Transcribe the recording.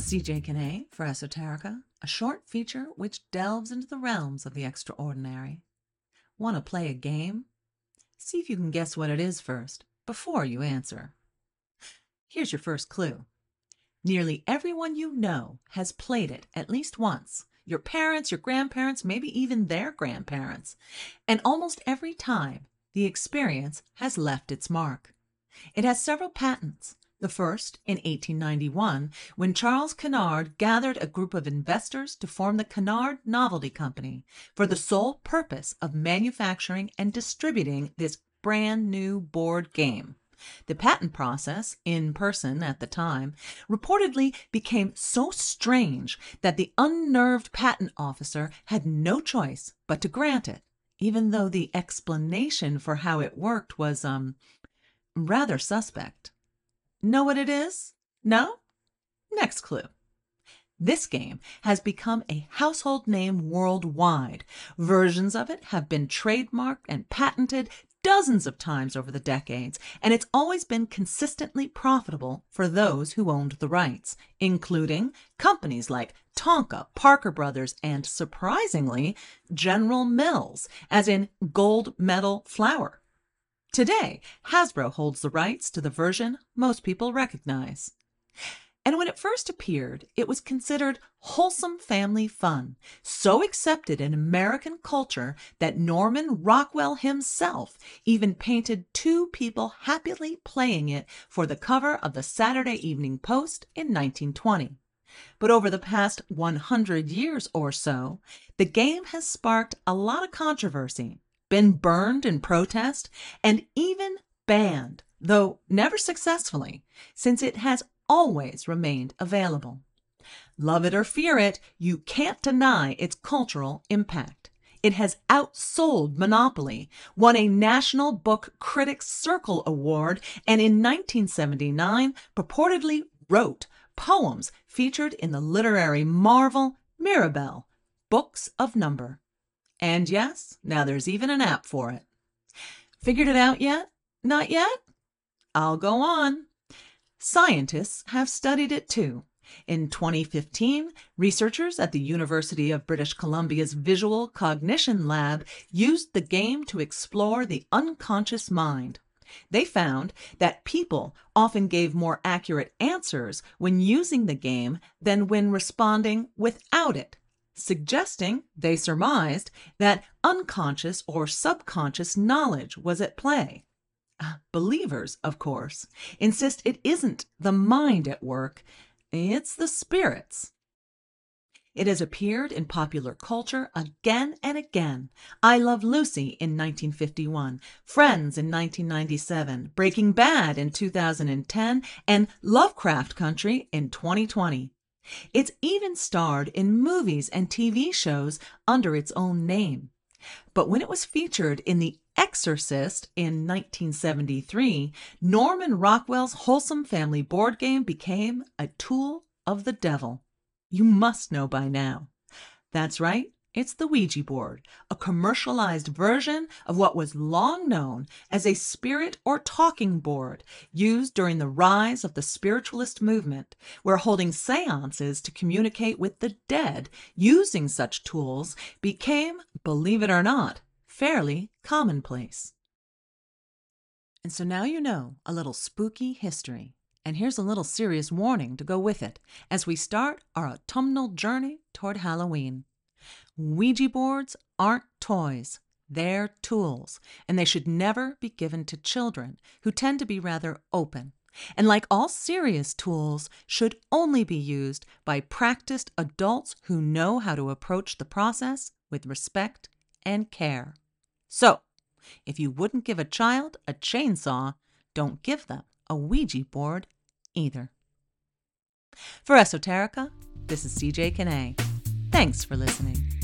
CJ Kinney for Esoterica, a short feature which delves into the realms of the extraordinary. Want to play a game? See if you can guess what it is first, before you answer. Here's your first clue. Nearly everyone you know has played it at least once. Your parents, your grandparents, maybe even their grandparents. And almost every time, the experience has left its mark. It has several patents. The first in 1891, when Charles Kennard gathered a group of investors to form the Kennard Novelty Company for the sole purpose of manufacturing and distributing this brand new board game. The patent process, in person at the time, reportedly became so strange that the unnerved patent officer had no choice but to grant it, even though the explanation for how it worked was, rather suspect. Know what it is? No? Next clue. This game has become a household name worldwide. Versions of it have been trademarked and patented dozens of times over the decades, and it's always been consistently profitable for those who owned the rights, including companies like Tonka, Parker Brothers, and, surprisingly, General Mills, as in gold medal flour. Today, Hasbro holds the rights to the version most people recognize. And when it first appeared, it was considered wholesome family fun, so accepted in American culture that Norman Rockwell himself even painted two people happily playing it for the cover of the Saturday Evening Post in 1920. But over the past 100 years or so, the game has sparked a lot of controversy, been burned in protest, and even banned, though never successfully, since it has always remained available. Love it or fear it, you can't deny its cultural impact. It has outsold Monopoly, won a National Book Critics Circle Award, and in 1979 purportedly wrote poems featured in the literary marvel Mirabelle, Books of Number. And yes, now there's even an app for it. Figured it out yet? Not yet? I'll go on. Scientists have studied it too. In 2015, researchers at the University of British Columbia's Visual Cognition Lab used the game to explore the unconscious mind. They found that people often gave more accurate answers when using the game than when responding without it, suggesting, they surmised, that unconscious or subconscious knowledge was at play. Believers, of course, insist it isn't the mind at work, it's the spirits. It has appeared in popular culture again and again. I Love Lucy in 1951, Friends in 1997, Breaking Bad in 2010, and Lovecraft Country in 2020. It's even starred in movies and TV shows under its own name. But when it was featured in The Exorcist in 1973, Norman Rockwell's wholesome family board game became a tool of the devil. You must know by now. That's right, it's the Ouija board, a commercialized version of what was long known as a spirit or talking board used during the rise of the spiritualist movement, where holding seances to communicate with the dead using such tools became, believe it or not, fairly commonplace. And so now you know a little spooky history. And here's a little serious warning to go with it as we start our autumnal journey toward Halloween. Ouija boards aren't toys, they're tools, and they should never be given to children who tend to be rather open. And like all serious tools, should only be used by practiced adults who know how to approach the process with respect and care. So, if you wouldn't give a child a chainsaw, don't give them a Ouija board either. For Esoterica, this is CJ Kinney. Thanks for listening.